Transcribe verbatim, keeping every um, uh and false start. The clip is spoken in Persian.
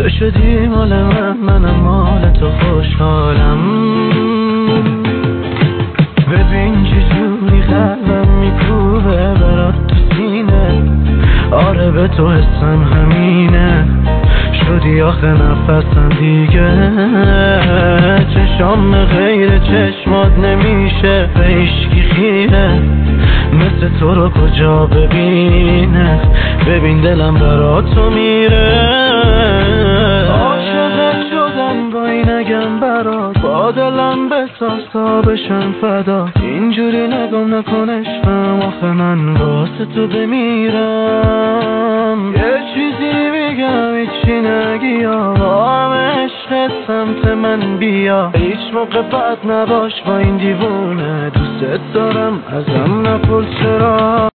تو شدی مال من، منم مال تو خوشحالم. ببین چجوری قلبم میکوبه برات تو سینه، آره به تو حسم همینه، شدی آخه نفسم دیگه. چشام غیر چشمات نمیشه به هیچکی خیره، مثل تو رو کجا ببینه، ببین دلم برا تو میره. عاشقت شدم با این نگم برات، با دلم بساز تا بشم فدا، اینجوری نگم نکن عشقم، آخه من واسه تو بمیرم. یه چیزی میگم هیچی نگی یا با هم عشقت سمت من بیا، هیچ موقع بد نباش با این دیوونه، دوست دارم ازم نپرس چرا.